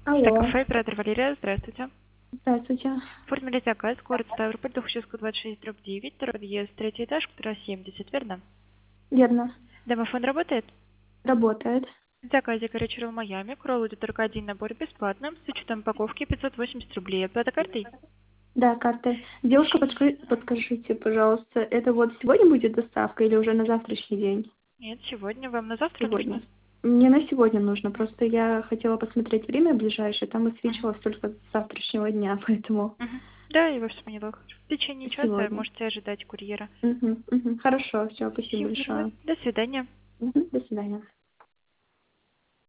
Алло, Кафе, оператор Валерия, здравствуйте. здравствуйте. Оформили заказ, город Ставрополь, Тухачевского, 26/9, второй подъезд, третий этаж, квартира 70, верно? Верно. Домофон работает? Работает. В заказе горячий ролл Майами, к роллу идет только один набор бесплатно, с учетом упаковки 580 рублей. Оплата картой? Да, карта. В Девушка, течение... подскажите, пожалуйста, это вот сегодня будет доставка или уже на завтрашний день? Нет, сегодня. Вам на завтра нужно? Сегодня. Мне на сегодня нужно, просто я хотела посмотреть время ближайшее, там Мгм. высвечивалось только с завтрашнего дня, поэтому Мгм. Да, я вас поняла. В течение часа сегодня. можете ожидать курьера. Хорошо, все, спасибо Всего доброго. большое. До свидания. До свидания.